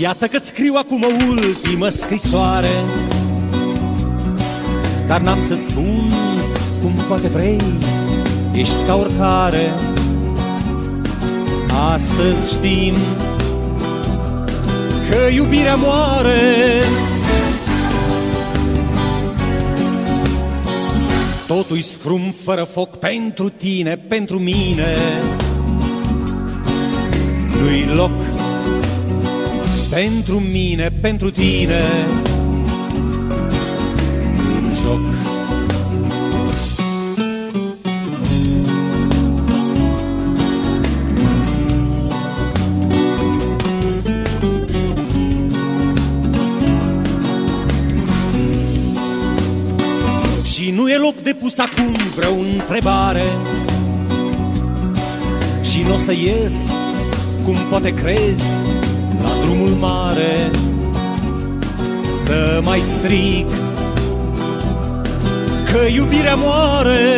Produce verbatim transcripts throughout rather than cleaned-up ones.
Iată că-ți scriu acum o ultimă scrisoare, dar n-am să spun cum poate vrei, ești ca oricare. Astăzi știm că iubirea moare. Totul-i scrum fără foc pentru tine, pentru mine. Nu-i loc pentru mine, pentru tine în joc. Și nu e loc de pus acum vreo întrebare, și n-o să ies, cum poate crezi, la drumul mare să mai strig că iubirea moare.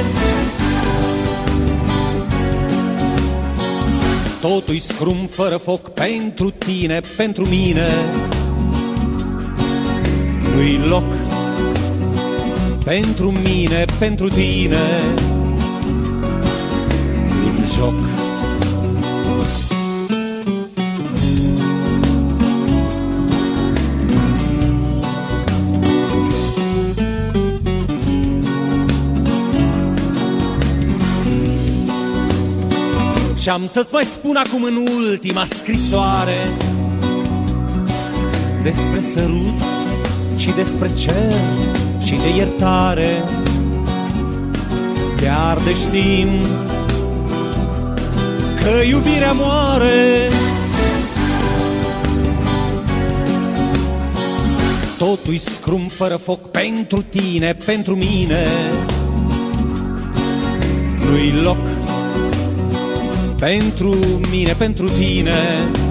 Totul-i scrum fără foc pentru tine, pentru mine. Nu-i loc pentru mine, pentru tine în joc. Și-am să-ți mai spun acum în ultima scrisoare despre sărut și despre cer și de iertare. Chiar de știm că iubirea moare. Totul-i scrum fără foc pentru tine, pentru mine. Nu-i loc pentru mine, pentru tine